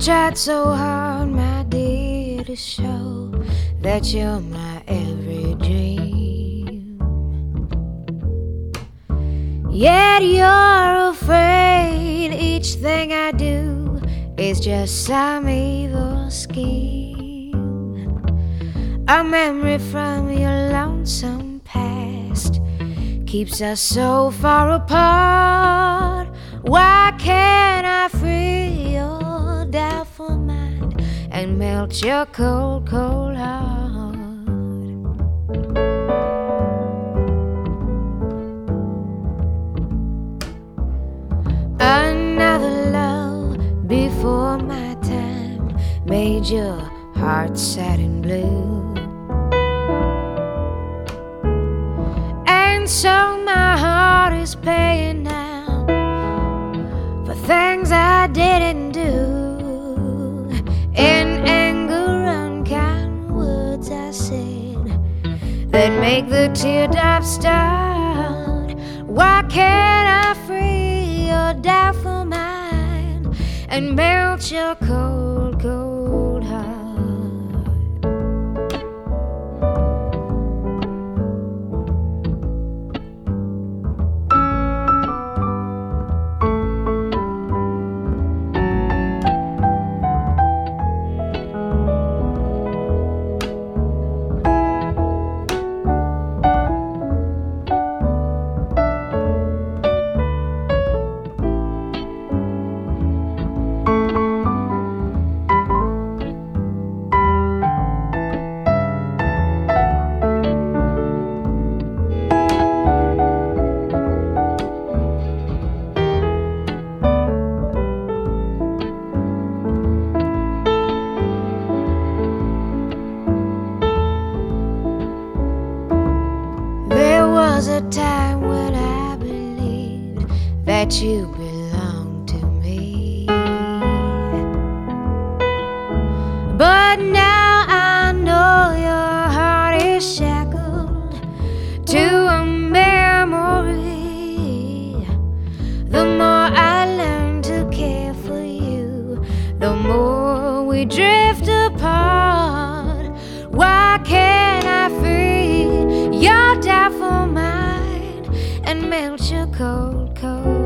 tried so hard, my dear, to show that you're my every dream. Yet you're afraid each thing I do is just some evil scheme. A memory from your lonesome past keeps us so far apart. Why can't I free your doubtful mind and melt your cold, cold heart? Another love before my time made your heart sad and blue, and so my heart is paying now for things I didn't do. In anger, unkind words I said that make the teardrops start. Why can't I free your doubtful mind and melt your cold, cold heart? Was a time when I believed that you belonged to me, but now I know your heart is shackled to a memory. The more I learn to care for you, the more we drift apart. Why can't I free your doubtful mind and melt your cold, cold